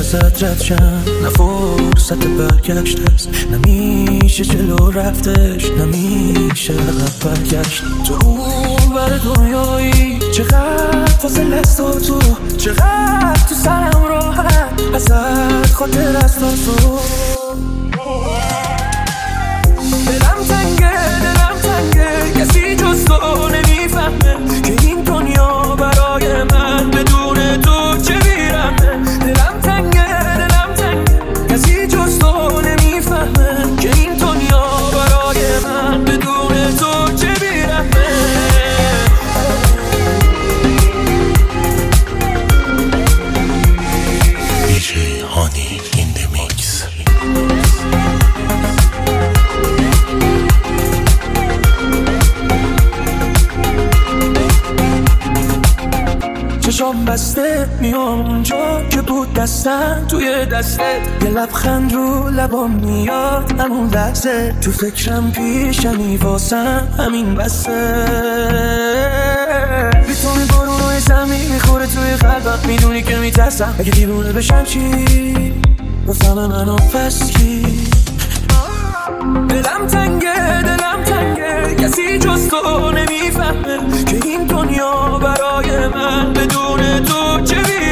ازت رد شم، نه فرصت برگشت است، نمیشه جلو رفتش، نمیشه عقب برگشت. تو اون بر دنیایی چقدر فاصله است و تو چقدر تو سرم راحت ازت خاطر است و تو. دلم تنگه کسی جز تو نمیفهمه که این دنیا برای من بدون تو چه بیرمه. دلم تنگه کسی جز تو نمیفهمه که این دنیا برای من بدون تو چه بیرمه. DJ Honey in the mix. چشام بسته میام اونجا که بود دستم توی دسته، یه لبخند رو لبام میاد همون لحظه، تو فکرم پیشمی واسم همین بسه. بی تو میبارون روی زمین میخوره توی قلبم، میدونی که میترسم اگه دیوونه بشم چی بفهم منو پس کی. دلم تنگه کسی جز تو نمیفهمه که این دنیا برای من بدون تو چه